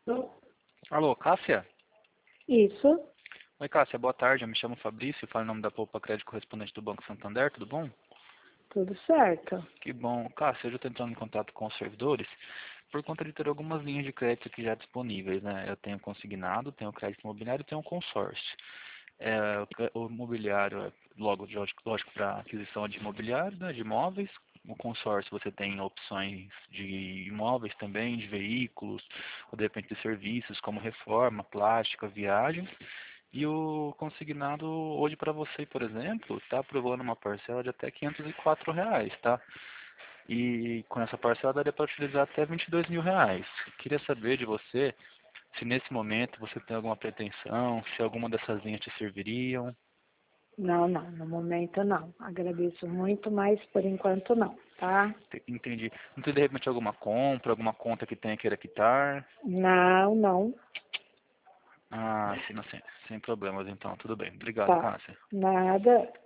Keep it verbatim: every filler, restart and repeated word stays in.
Alô, Cássia? Isso, Oi, Cássia, boa tarde. Eu me chamo Fabrício, falo em nome da Poupa Crédito correspondente do Banco Santander, tudo bom? tudo certo. Que bom. Cássia, eu já estou entrando em contato com os servidores por conta de ter algumas linhas de crédito aqui já disponíveis, né? Eu tenho consignado, tenho crédito imobiliário e tenho consórcio. É, o cre- o imobiliário é logo, lógico, lógico para aquisição de imobiliário, né, de imóveis. O consórcio você tem opções de imóveis também, de veículos, ou de repente de serviços como reforma, plástica, viagens. E o consignado hoje para você, por exemplo, está aprovando uma parcela de até quinhentos e quatro reais, tá? E com essa parcela daria para utilizar até vinte e dois mil reais. Queria saber de você se nesse momento você tem alguma pretensão, se alguma dessas linhas te serviriam. Não, não, no momento não. Agradeço muito, mas por enquanto não, tá? Te- Entendi. Não tem de repente alguma compra, alguma conta que tenha queira quitar? Não, não, Ah, sim, não, sem, sem problemas então, tudo bem. Obrigado, tá. Cássia. Nada.